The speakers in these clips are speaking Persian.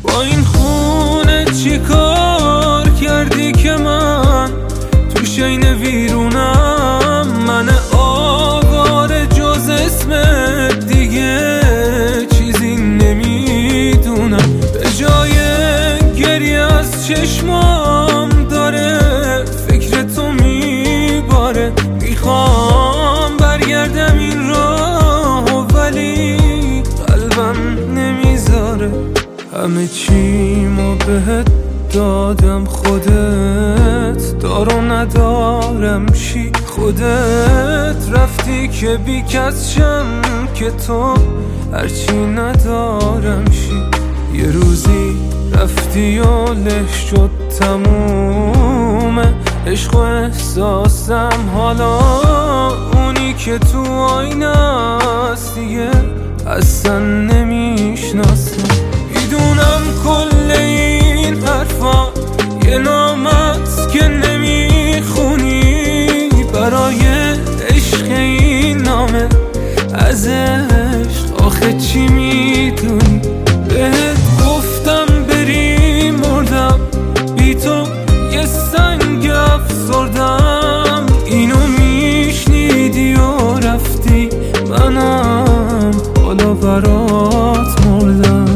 با این خونه چی کار کردی که من تو شین ویرونم؟ من آواره جز اسمت دیگه چیزی نمیدونم. به جای گریه از چشمام داره فکر تو میباره. میخوام برگردم این راه ولی قلبم نمیذاره. همه چیمو بهت دادم، خودت دارو ندارم چی. خودت رفتی که بی کس شم که تو هرچی ندارم شی. یه روزی رفتی و له شد تمومه عشق و احساسم. حالا اونی که تو آینه است دیگه اصلا نمیشناسم. میدونم کل این حرفا یه نامست که نمیخونی. برای عشق این نامه از عشق آخه چی میدونی؟ بهت گفتم بری مردم، بی تو یه سنگ افسردم. اینو میشنیدی و رفتی، منم حالا برات مردم.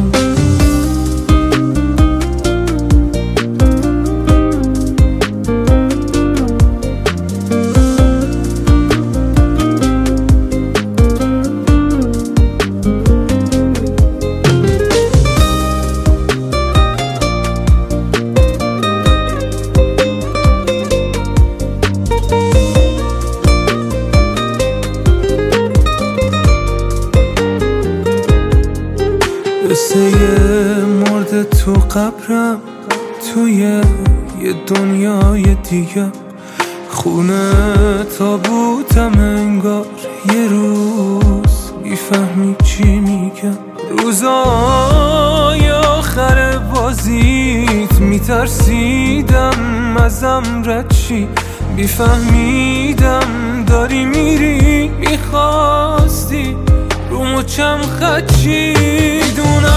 مثل یه مرده تو قبرم، توی یه دنیای دیگه. خونه تابوتم انگار یه روز میفهمی چی میگم. روزای آخر بازیت میترسیدم ازم رد چی. میفهمیدم داری میری، میخواستی رو مچم خد چی. دونم